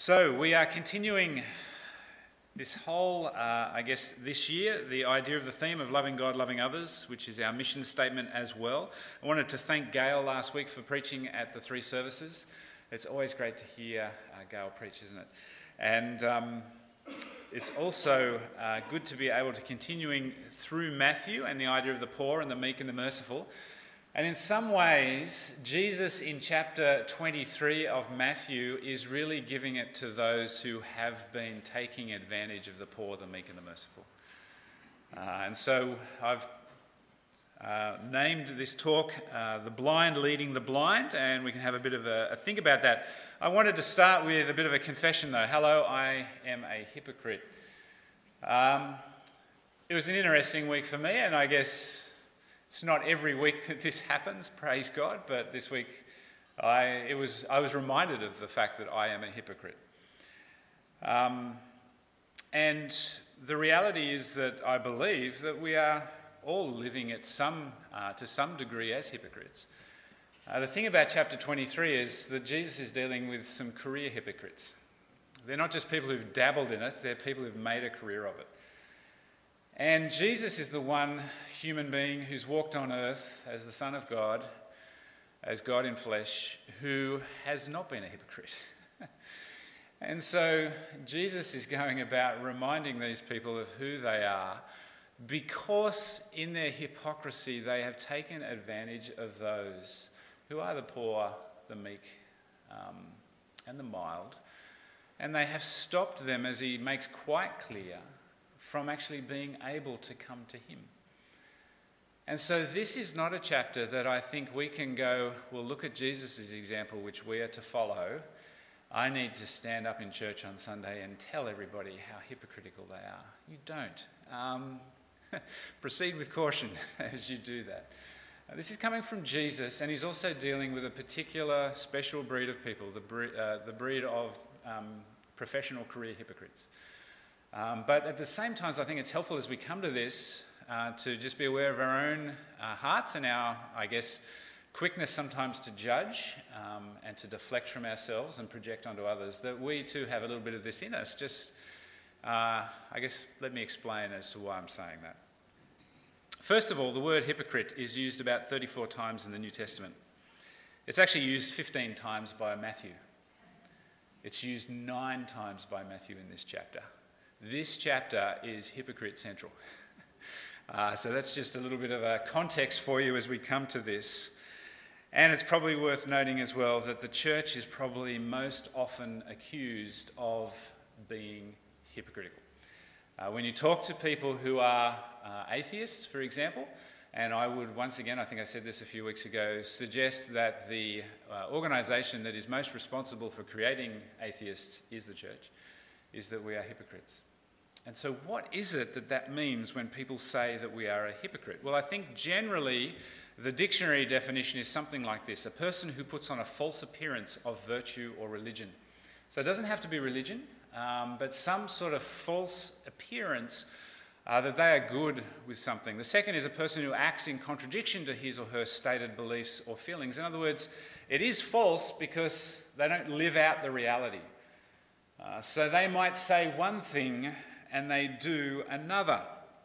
So we are continuing this whole, this year, the idea of the theme of loving God, loving others, which is our mission statement as well. I wanted to thank Gail last week for preaching at the 3 services. It's always great to hear Gail preach, isn't it? And it's also good to be able to continuing through Matthew and the idea of the poor and the meek and the merciful. And in some ways, Jesus in chapter 23 of Matthew is really giving it to those who have been taking advantage of the poor, the meek and the merciful. And so I've named this talk, The Blind Leading the Blind, and we can have a bit of a think about that. I wanted to start with a bit of a confession though. Hello, I am a hypocrite. It was an interesting week for me, and I guess it's not every week that this happens, praise God, but this week I was reminded of the fact that I am a hypocrite. And the reality is that I believe that we are all living to some degree as hypocrites. The thing about chapter 23 is that Jesus is dealing with some career hypocrites. They're not just people who've dabbled in it, they're people who've made a career of it. And Jesus is the one human being who's walked on earth as the Son of God, as God in flesh, who has not been a hypocrite. And so Jesus is going about reminding these people of who they are, because in their hypocrisy they have taken advantage of those who are the poor, the meek, and the mild. And they have stopped them, as he makes quite clear, from actually being able to come to him. And so this is not a chapter that I think we can go, well, look at Jesus' example, which we are to follow. I need to stand up in church on Sunday and tell everybody how hypocritical they are. You don't. Proceed with caution as you do that. This is coming from Jesus, and he's also dealing with a particular special breed of people, the breed of professional career hypocrites. But at the same time, I think it's helpful as we come to this to just be aware of our own hearts and our, quickness sometimes to judge and to deflect from ourselves and project onto others, that we too have a little bit of this in us. Just, let me explain as to why I'm saying that. First of all, the word hypocrite is used about 34 times in the New Testament. It's actually used 15 times by Matthew. It's used 9 times by Matthew in this chapter. This chapter is hypocrite central. So that's just a little bit of a context for you as we come to this. And it's probably worth noting as well that the church is probably most often accused of being hypocritical. When you talk to people who are atheists, for example, and I would once again, I think I said this a few weeks ago, suggest that the organisation that is most responsible for creating atheists is the church, is that we are hypocrites. And so what is it that means when people say that we are a hypocrite? Well, I think generally the dictionary definition is something like this: a person who puts on a false appearance of virtue or religion. So it doesn't have to be religion, but some sort of false appearance that they are good with something. The second is a person who acts in contradiction to his or her stated beliefs or feelings. In other words, it is false because they don't live out the reality. So they might say one thing and they do another.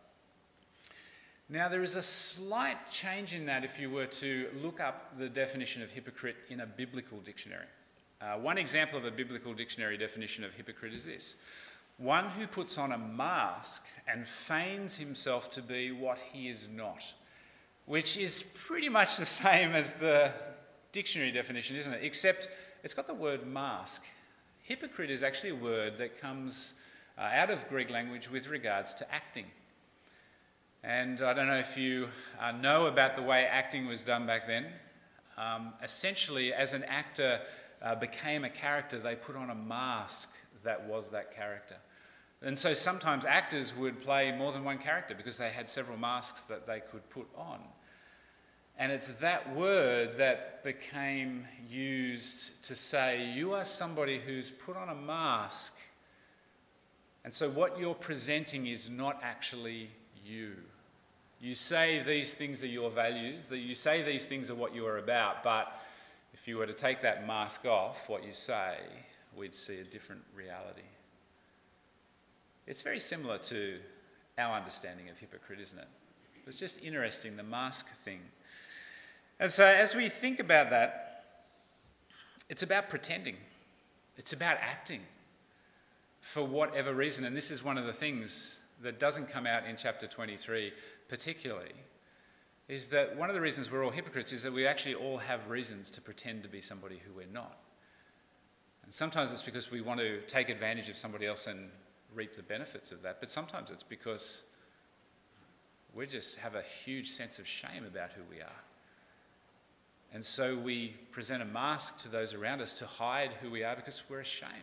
Now, there is a slight change in that if you were to look up the definition of hypocrite in a biblical dictionary. One example of a biblical dictionary definition of hypocrite is this: one who puts on a mask and feigns himself to be what he is not, which is pretty much the same as the dictionary definition, isn't it? Except it's got the word mask. Hypocrite is actually a word that comes out of Greek language with regards to acting. And I don't know if you know about the way acting was done back then. Essentially, as an actor became a character, they put on a mask that was that character. And so sometimes actors would play more than one character because they had several masks that they could put on. And it's that word that became used to say, you are somebody who's put on a mask. And so what you're presenting is not actually you. You say these things are your values, that you say these things are what you are about, but if you were to take that mask off, what you say we'd see a different reality. It's very similar to our understanding of hypocrite, isn't it? It's just interesting, the mask thing. And so as we think about that, it's about pretending. It's about acting for whatever reason. And this is one of the things that doesn't come out in chapter 23 particularly, is that one of the reasons we're all hypocrites is that we actually all have reasons to pretend to be somebody who we're not. And sometimes it's because we want to take advantage of somebody else and reap the benefits of that. But sometimes it's because we just have a huge sense of shame about who we are. And so we present a mask to those around us to hide who we are because we're ashamed.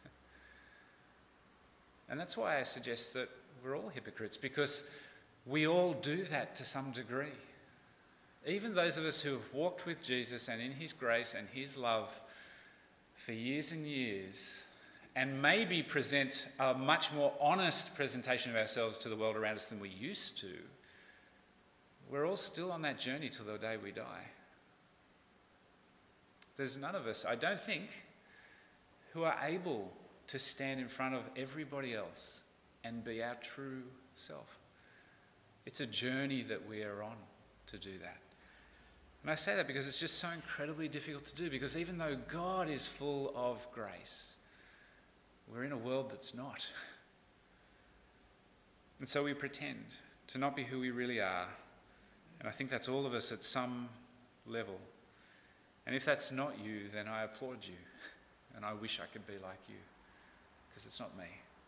And that's why I suggest that we're all hypocrites, because we all do that to some degree. Even those of us who have walked with Jesus and in his grace and his love for years and years, and maybe present a much more honest presentation of ourselves to the world around us than we used to, we're all still on that journey till the day we die. There's none of us, I don't think, who are able to stand in front of everybody else and be our true self. It's a journey that we are on to do that. And I say that because it's just so incredibly difficult to do, because even though God is full of grace, we're in a world that's not. And so we pretend to not be who we really are. And I think that's all of us at some level. And if that's not you, then I applaud you. And I wish I could be like you, because it's not me.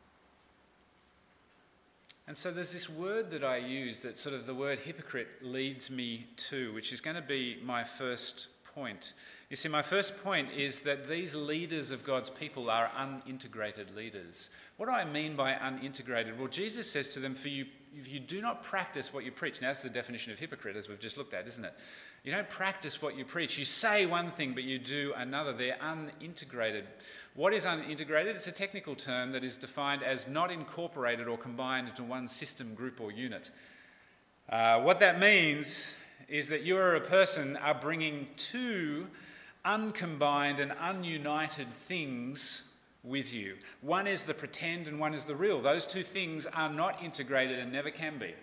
And so there's this word that I use that sort of the word hypocrite leads me to, which is going to be my first point. You see, my first point is that these leaders of God's people are unintegrated leaders. What do I mean by unintegrated? Well, Jesus says to them, if you do not practice what you preach. Now, that's the definition of hypocrite, as we've just looked at, isn't it? You don't practice what you preach. You say one thing, but you do another. They're unintegrated. What is unintegrated? It's a technical term that is defined as not incorporated or combined into one system, group, or unit. What that means is that you are a person are bringing two uncombined and ununited things with you. One is the pretend and one is the real. Those two things are not integrated and never can be.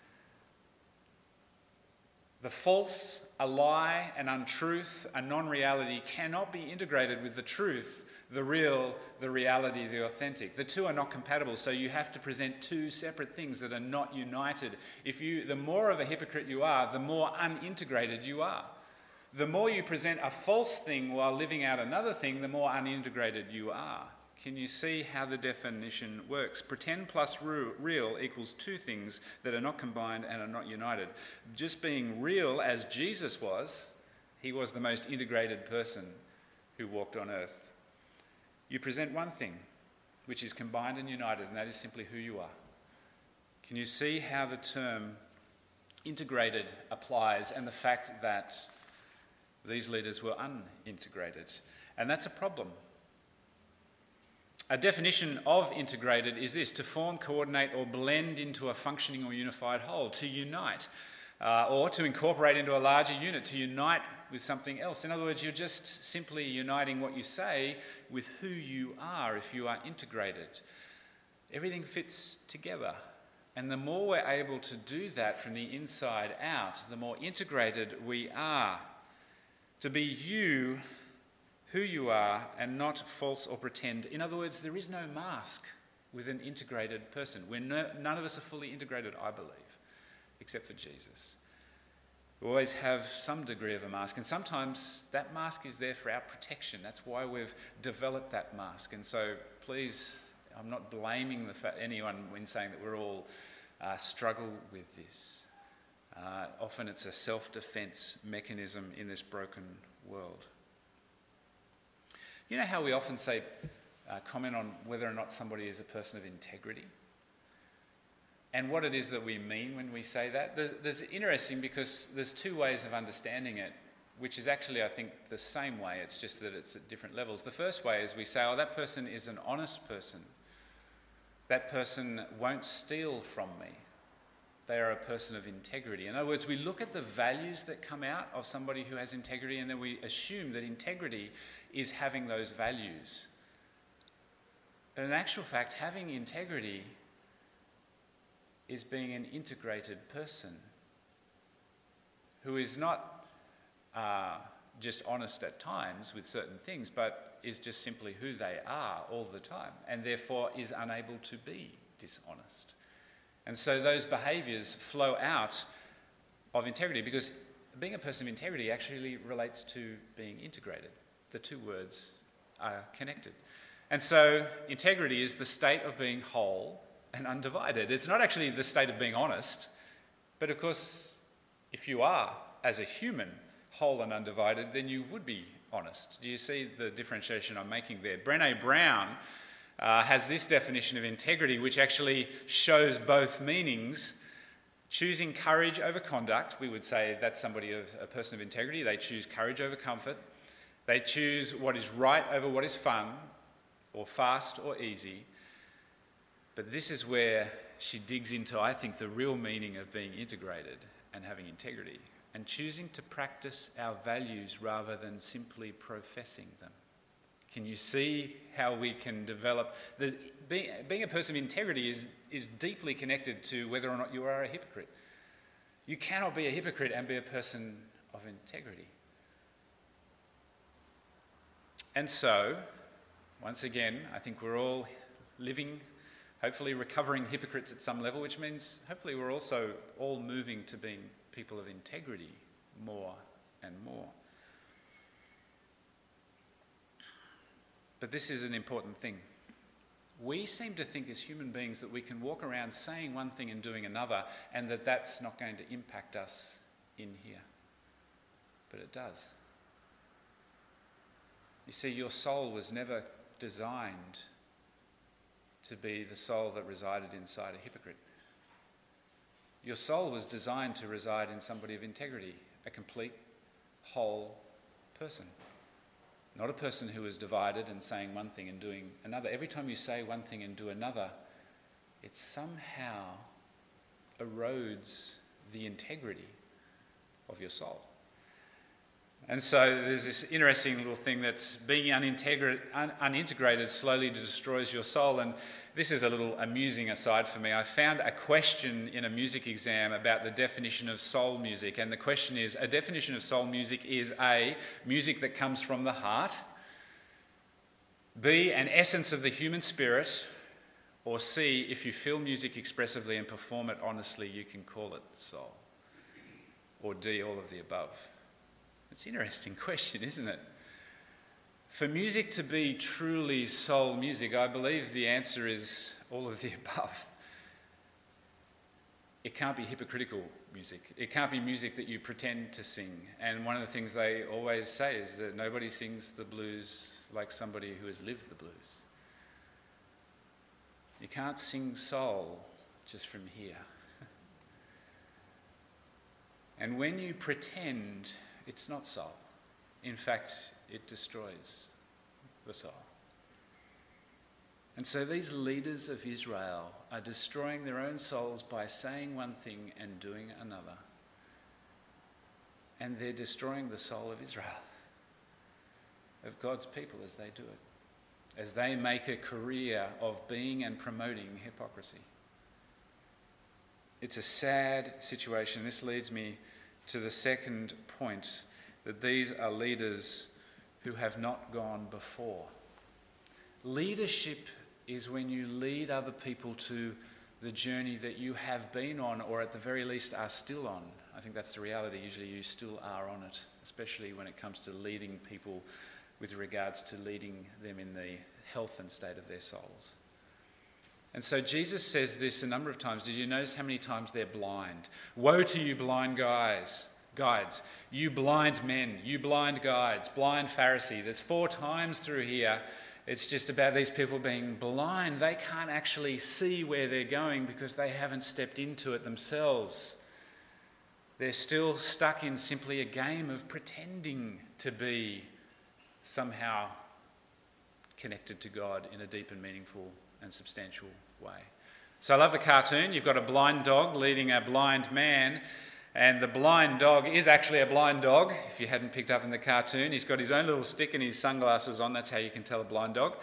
The false, a lie, an untruth, a non-reality cannot be integrated with the truth, the real, the reality, the authentic. The two are not compatible, so you have to present two separate things that are not united. The more of a hypocrite you are, the more unintegrated you are. The more you present a false thing while living out another thing, the more unintegrated you are. Can you see how the definition works? Pretend plus real equals two things that are not combined and are not united. Just being real as Jesus was, he was the most integrated person who walked on earth. You present one thing which is combined and united, and that is simply who you are. Can you see how the term integrated applies, and the fact that these leaders were unintegrated? And that's a problem. A definition of integrated is this: to form, coordinate, or blend into a functioning or unified whole, to unite, or to incorporate into a larger unit, to unite with something else. In other words, you're just simply uniting what you say with who you are if you are integrated. Everything fits together. And the more we're able to do that from the inside out, the more integrated we are. To be you, who you are, and not false or pretend. In other words, there is no mask with an integrated person. None of us are fully integrated, I believe, except for Jesus. We always have some degree of a mask, and sometimes that mask is there for our protection. That's why we've developed that mask. And so please, I'm not blaming anyone when saying that we're all struggle with this. Often it's a self-defense mechanism in this broken world. You know how we often say, comment on whether or not somebody is a person of integrity? And what it is that we mean when we say that? There's interesting, because there's two ways of understanding it, which is actually, I think, the same way. It's just that it's at different levels. The first way is we say, oh, that person is an honest person. That person won't steal from me. They are a person of integrity. In other words, we look at the values that come out of somebody who has integrity, and then we assume that integrity is having those values. But in actual fact, having integrity is being an integrated person who is not just honest at times with certain things, but is just simply who they are all the time, and therefore is unable to be dishonest. And so those behaviours flow out of integrity, because being a person of integrity actually relates to being integrated. The two words are connected. And so integrity is the state of being whole and undivided. It's not actually the state of being honest, but of course, if you are, as a human, whole and undivided, then you would be honest. Do you see the differentiation I'm making there? Brené Brown has this definition of integrity, which actually shows both meanings. Choosing courage over conduct, we would say that's a person of integrity. They choose courage over comfort. They choose what is right over what is fun, or fast or easy. But this is where she digs into, I think, the real meaning of being integrated and having integrity, and choosing to practice our values rather than simply professing them. Can you see how we can develop... Being a person of integrity is deeply connected to whether or not you are a hypocrite. You cannot be a hypocrite and be a person of integrity. And so, once again, I think we're all living, hopefully recovering hypocrites at some level, which means hopefully we're also all moving to being people of integrity more and more. But this is an important thing. We seem to think as human beings that we can walk around saying one thing and doing another, and that that's not going to impact us in here. But it does. You see, your soul was never designed to be the soul that resided inside a hypocrite. Your soul was designed to reside in somebody of integrity, a complete, whole person. Not a person who is divided and saying one thing and doing another. Every time you say one thing and do another, it somehow erodes the integrity of your soul. And so there's this interesting little thing that being unintegrated slowly destroys your soul. And this is a little amusing aside for me. I found a question in a music exam about the definition of soul music. And the question is, a definition of soul music is A, music that comes from the heart, B, an essence of the human spirit, or C, if you feel music expressively and perform it honestly, you can call it soul, or D, all of the above. It's an interesting question, isn't it? For music to be truly soul music, I believe the answer is all of the above. It can't be hypocritical music. It can't be music that you pretend to sing. And one of the things they always say is that nobody sings the blues like somebody who has lived the blues. You can't sing soul just from here. And when you pretend, it's not soul. In fact, it destroys the soul. And so these leaders of Israel are destroying their own souls by saying one thing and doing another. And they're destroying the soul of Israel, of God's people, as they do it, as they make a career of being and promoting hypocrisy. It's a sad situation. This leads me to the second point, that these are leaders who have not gone before. Leadership is when you lead other people to the journey that you have been on, or at the very least are still on. I think that's the reality. Usually you still are on it, especially when it comes to leading people with regards to leading them in the health and state of their souls. And so Jesus says this a number of times. Did you notice how many times they're blind? Woe to you, blind guides, you blind men, you blind guides, blind Pharisee. There's 4 times through here. It's just about these people being blind. They can't actually see where they're going because they haven't stepped into it themselves. They're still stuck in simply a game of pretending to be somehow connected to God in a deep and meaningful and substantial way. So I love the cartoon. You've got a blind dog leading a blind man, and the blind dog is actually a blind dog, if you hadn't picked up in the cartoon. He's got his own little stick and his sunglasses on. That's how you can tell a blind dog.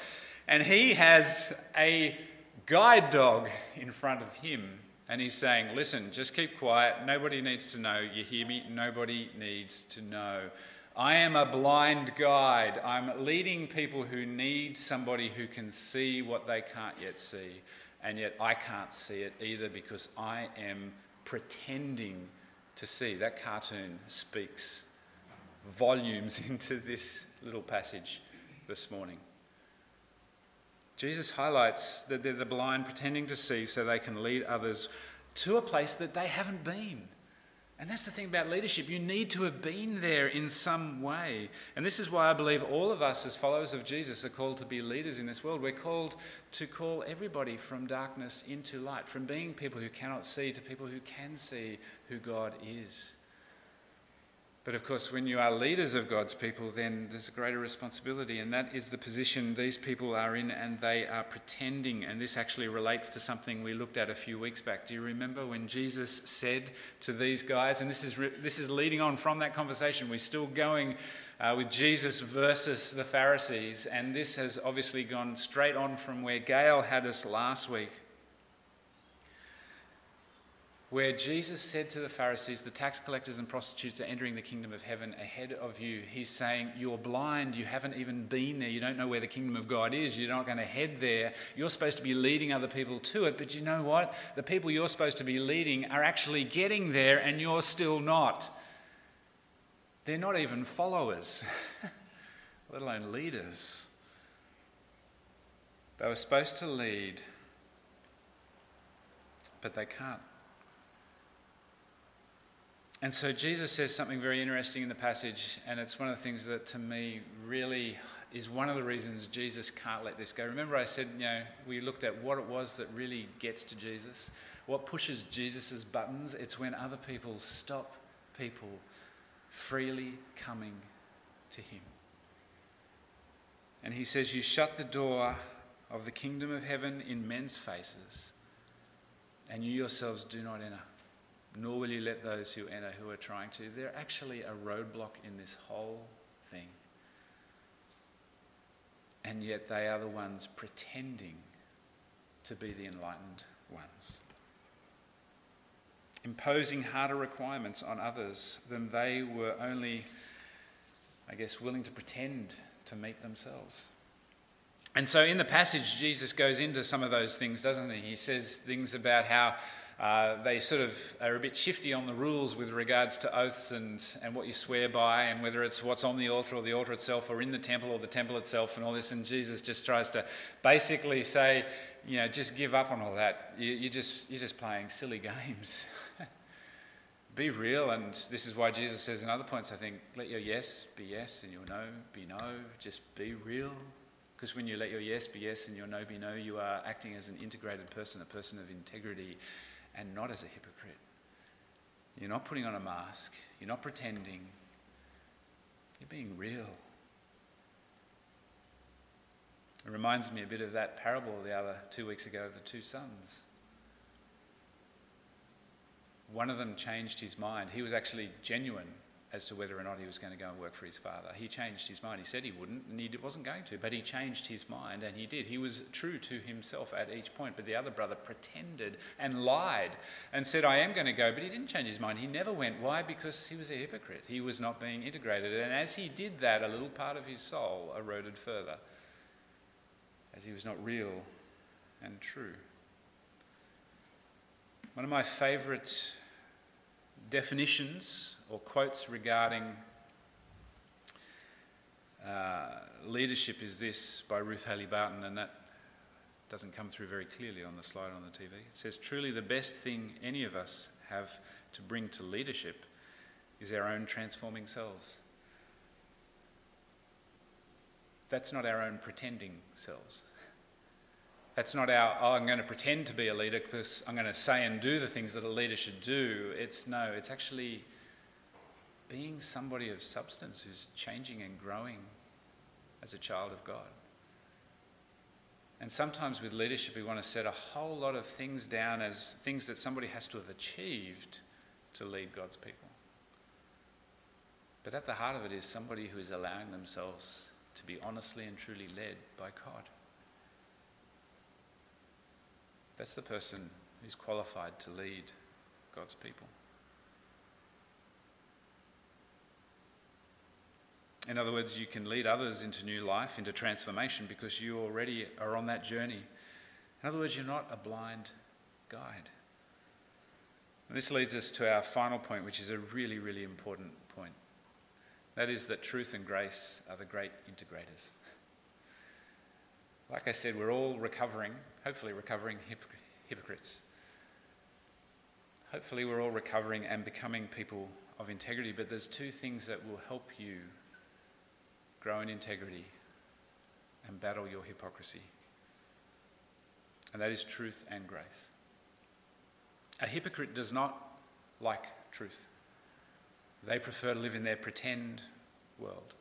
And he has a guide dog in front of him. And he's saying, listen, just keep quiet. Nobody needs to know. You hear me? Nobody needs to know. I am a blind guide. I'm leading people who need somebody who can see what they can't yet see. And yet I can't see it either because I am pretending to see. That cartoon speaks volumes into this little passage this morning. Jesus highlights that they're the blind pretending to see so they can lead others to a place that they haven't been. And that's the thing about leadership. You need to have been there in some way. And this is why I believe all of us as followers of Jesus are called to be leaders in this world. We're called to call everybody from darkness into light, from being people who cannot see to people who can see who God is. But of course, when you are leaders of God's people, then there's a greater responsibility, and that is the position these people are in, and they are pretending. And this actually relates to something we looked at a few weeks back. Do you remember when Jesus said to these guys, and this is leading on from that conversation, we're still going with Jesus versus the Pharisees, and this has obviously gone straight on from where Gail had us last week, where Jesus said to the Pharisees, the tax collectors and prostitutes are entering the kingdom of heaven ahead of you. He's saying, you're blind, you haven't even been there, you don't know where the kingdom of God is, you're not going to head there. You're supposed to be leading other people to it, but you know what? The people you're supposed to be leading are actually getting there and you're still not. They're not even followers, let alone leaders. They were supposed to lead, but they can't. And so Jesus says something very interesting in the passage, and it's one of the things that to me really is one of the reasons Jesus can't let this go. Remember I said, we looked at what it was that really gets to Jesus. What pushes Jesus's buttons? It's when other people stop people freely coming to him. And he says, you shut the door of the kingdom of heaven in men's faces, and you yourselves do not enter. Nor will you let those who enter who are trying to. They're actually a roadblock in this whole thing. And yet they are the ones pretending to be the enlightened ones. Imposing harder requirements on others than they were only, willing to pretend to meet themselves. And so in the passage, Jesus goes into some of those things, doesn't he? He says things about how they sort of are a bit shifty on the rules with regards to oaths and what you swear by, and whether it's what's on the altar or the altar itself, or in the temple or the temple itself, and all this. And Jesus just tries to basically say, just give up on all that. You're just playing silly games. Be real. And this is why Jesus says in other points, I think, let your yes be yes and your no be no. Just be real. Because when you let your yes be yes and your no be no, you are acting as an integrated person, a person of integrity, and not as a hypocrite. You're not putting on a mask. You're not pretending. You're being real. It reminds me a bit of that parable the other 2 weeks ago of the two sons. One of them changed his mind. He was actually genuine as to whether or not he was going to go and work for his father. He changed his mind. He said he wouldn't, and he wasn't going to, but he changed his mind, and he did. He was true to himself at each point, but the other brother pretended and lied and said, I am going to go, but he didn't change his mind. He never went. Why? Because he was a hypocrite. He was not being integrated, and as he did that, a little part of his soul eroded further, as he was not real and true. One of my favourite definitions or quotes regarding leadership is this by Ruth Haley Barton, and that doesn't come through very clearly on the slide on the TV. It says, truly the best thing any of us have to bring to leadership is our own transforming selves. That's not our own pretending selves. That's not I'm going to pretend to be a leader because I'm going to say and do the things that a leader should do. It's actually being somebody of substance who's changing and growing as a child of God. And sometimes with leadership, we want to set a whole lot of things down as things that somebody has to have achieved to lead God's people. But at the heart of it is somebody who is allowing themselves to be honestly and truly led by God. That's the person who's qualified to lead God's people. In other words, you can lead others into new life, into transformation, because you already are on that journey. In other words, you're not a blind guide. And this leads us to our final point, which is a really, really important point. That is that truth and grace are the great integrators. Like I said, we're all hopefully recovering hypocrites. Hopefully we're all recovering and becoming people of integrity, but there's two things that will help you grow in integrity and battle your hypocrisy. And that is truth and grace. A hypocrite does not like truth. They prefer to live in their pretend world.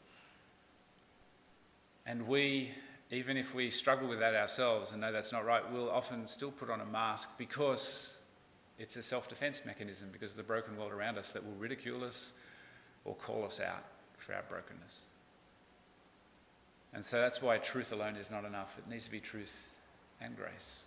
And we, even if we struggle with that ourselves and know that's not right, we'll often still put on a mask because it's a self-defense mechanism, because of the broken world around us that will ridicule us or call us out for our brokenness. And so that's why truth alone is not enough. It needs to be truth and grace.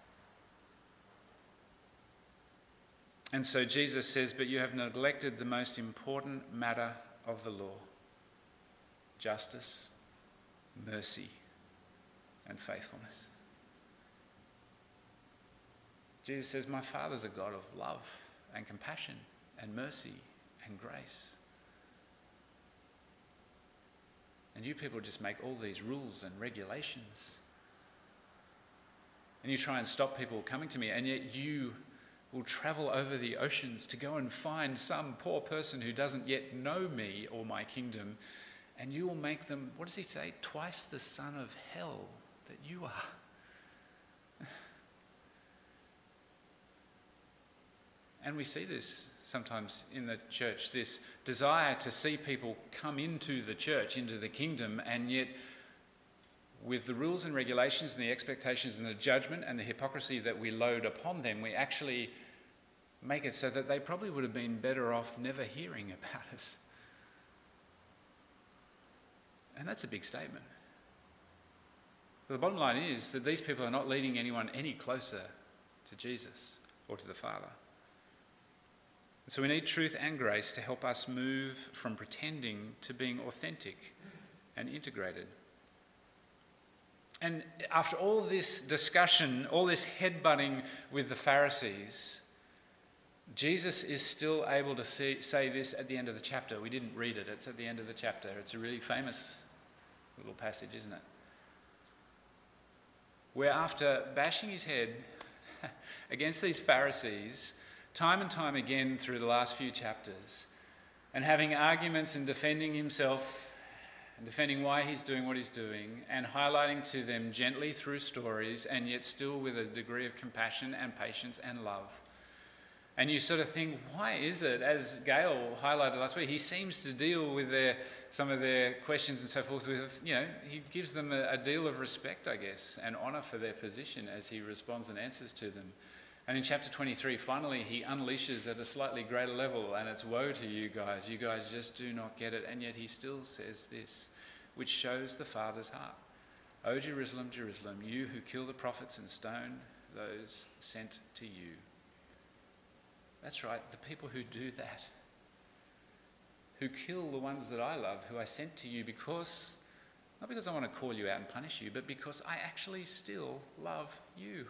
And so Jesus says, but you have neglected the most important matter of the law: justice, mercy, and faithfulness. Jesus says, my Father's a God of love and compassion and mercy and grace. And you people just make all these rules and regulations. And you try and stop people coming to me, and yet you will travel over the oceans to go and find some poor person who doesn't yet know me or my kingdom, and you will make them, what does he say, twice the son of hell that you are. And we see this sometimes in the church, this desire to see people come into the church, into the kingdom, and yet with the rules and regulations and the expectations and the judgment and the hypocrisy that we load upon them, we actually make it so that they probably would have been better off never hearing about us. And that's a big statement. But the bottom line is that these people are not leading anyone any closer to Jesus or to the Father. So we need truth and grace to help us move from pretending to being authentic and integrated. And after all this discussion, all this headbutting with the Pharisees, Jesus is still able to say this at the end of the chapter. We didn't read it. It's at the end of the chapter. It's a really famous little passage, isn't it? Where after bashing his head against these Pharisees, time and time again through the last few chapters, and having arguments and defending himself and defending why he's doing what he's doing, and highlighting to them gently through stories, and yet still with a degree of compassion and patience and love. And you sort of think, why is it, as Gail highlighted last week, he seems to deal with some of their questions and so forth with, he gives them a deal of respect, I guess, and honour for their position as he responds and answers to them. And in chapter 23, finally, he unleashes at a slightly greater level, and it's woe to you guys just do not get it. And yet he still says this, which shows the Father's heart. O Jerusalem, Jerusalem, you who kill the prophets and stone those sent to you. That's right, the people who do that, who kill the ones that I love, who I sent to you not because I want to call you out and punish you, but because I actually still love you.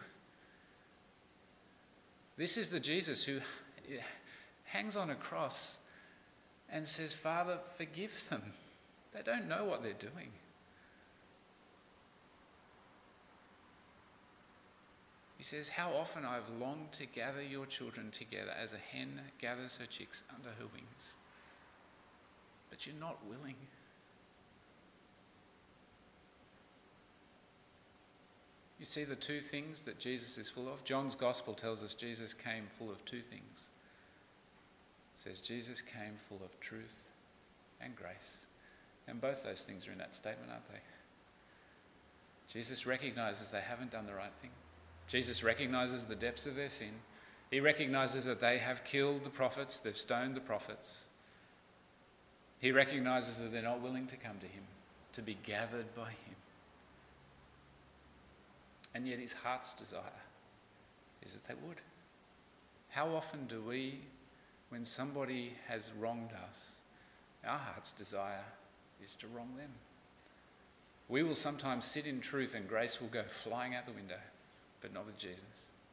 This is the Jesus who hangs on a cross and says, Father, forgive them. They don't know what they're doing. He says, how often I've longed to gather your children together as a hen gathers her chicks under her wings. But you're not willing. You see the two things that Jesus is full of? John's Gospel tells us Jesus came full of two things. It says Jesus came full of truth and grace. And both those things are in that statement, aren't they? Jesus recognizes they haven't done the right thing. Jesus recognizes the depths of their sin. He recognizes that they have killed the prophets, they've stoned the prophets. He recognizes that they're not willing to come to him, to be gathered by him. And yet his heart's desire is that they would. How often do we, when somebody has wronged us, our heart's desire is to wrong them? We will sometimes sit in truth and grace will go flying out the window, but not with Jesus.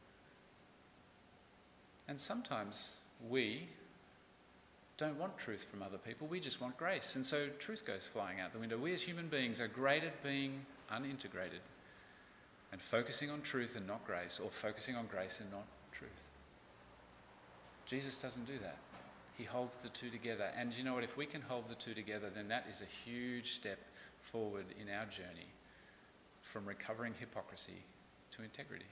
And sometimes we don't want truth from other people, we just want grace. And so truth goes flying out the window. We as human beings are great at being unintegrated and focusing on truth and not grace, or focusing on grace and not truth. Jesus doesn't do that. He holds the two together. And you know what? If we can hold the two together, then that is a huge step forward in our journey from recovering hypocrisy to integrity.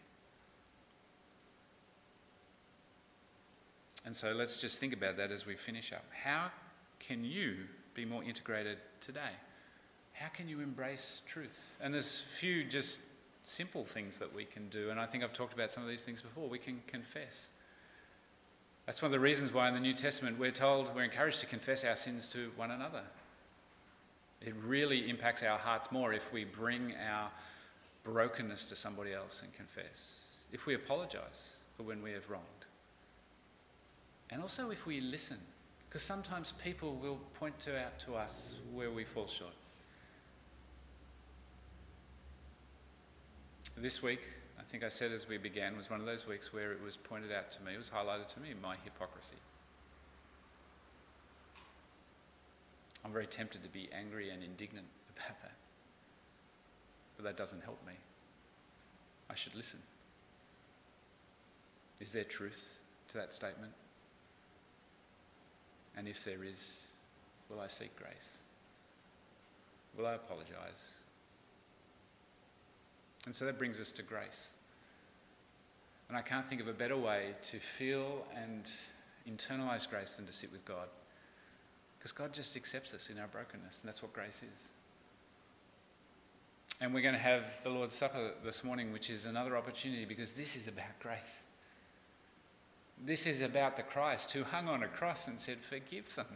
And so let's just think about that as we finish up. How can you be more integrated today? How can you embrace truth? And there's a few just simple things that we can do. And I think I've talked about some of these things before. We can confess. That's one of the reasons why in the New Testament we're encouraged to confess our sins to one another. It really impacts our hearts more if we bring our brokenness to somebody else and confess. If we apologise for when we have wronged. And also if we listen, because sometimes people will point out to us where we fall short. This week, I think I said as we began, was one of those weeks where it was pointed out to me, it was highlighted to me, my hypocrisy. I'm very tempted to be angry and indignant about that. But that doesn't help me. I should listen. Is there truth to that statement? And if there is, will I seek grace? Will I apologise? And so that brings us to grace. And I can't think of a better way to feel and internalise grace than to sit with God. Because God just accepts us in our brokenness, and that's what grace is. And we're going to have the Lord's Supper this morning, which is another opportunity, because this is about grace. This is about the Christ who hung on a cross and said, forgive them.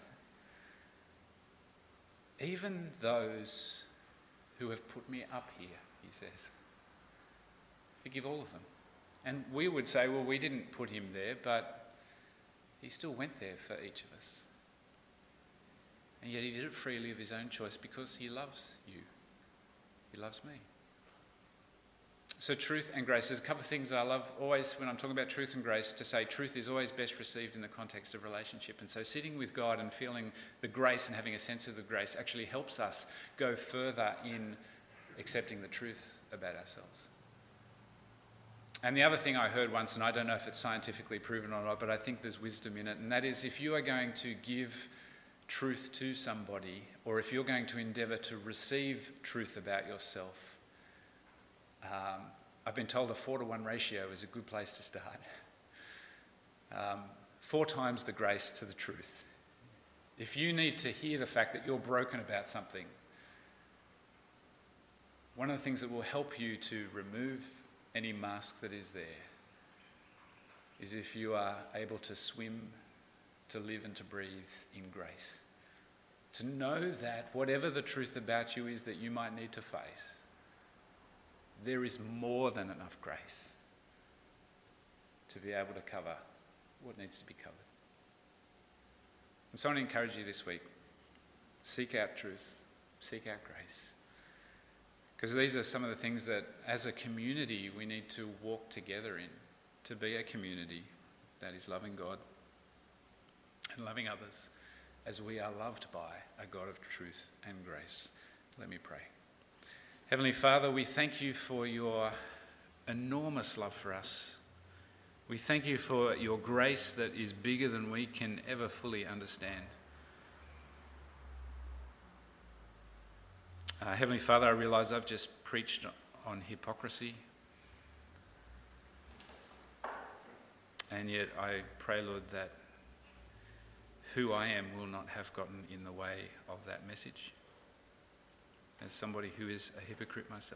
Even those who have put me up here, he says. Forgive all of them. And we would say, well, we didn't put him there, but he still went there for each of us. And yet he did it freely of his own choice because he loves you. He loves me. So truth and grace. There's a couple of things I love always when I'm talking about truth and grace to say truth is always best received in the context of relationship. And so sitting with God and feeling the grace and having a sense of the grace actually helps us go further in accepting the truth about ourselves. And the other thing I heard once, and I don't know if it's scientifically proven or not, but I think there's wisdom in it, and that is if you are going to give truth to somebody, or if you're going to endeavour to receive truth about yourself, I've been told a 4-to-1 ratio is a good place to start. 4 times the grace to the truth. If you need to hear the fact that you're broken about something, one of the things that will help you to remove any mask that is there is if you are able to swim, to live and to breathe in grace. To know that whatever the truth about you is that you might need to face, there is more than enough grace to be able to cover what needs to be covered. And so I want to encourage you this week, seek out truth, seek out grace. Because these are some of the things that as a community we need to walk together in, to be a community that is loving God and loving others as we are loved by a God of truth and grace. Let me pray. Heavenly Father, we thank you for your enormous love for us. We thank you for your grace that is bigger than we can ever fully understand. Heavenly Father, I realise I've just preached on hypocrisy. And yet I pray, Lord, that who I am will not have gotten in the way of that message. As somebody who is a hypocrite myself.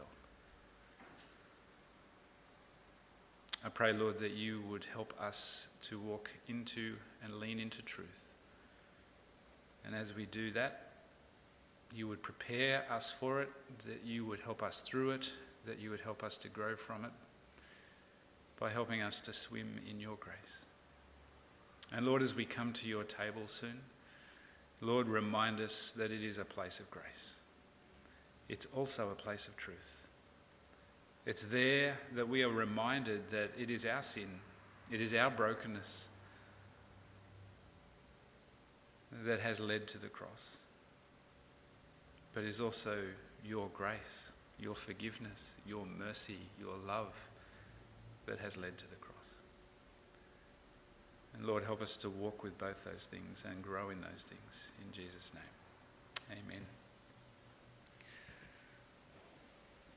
I pray, Lord, that you would help us to walk into and lean into truth. And as we do that, you would prepare us for it, that you would help us through it, that you would help us to grow from it. by helping us to swim in your grace. And Lord, as we come to your table soon, Lord, remind us that it is a place of grace. It's also a place of truth. It's there that we are reminded that it is our sin, it is our brokenness that has led to the cross. But it is also your grace, your forgiveness, your mercy, your love that has led to the cross. And Lord, help us to walk with both those things and grow in those things. In Jesus' name, amen.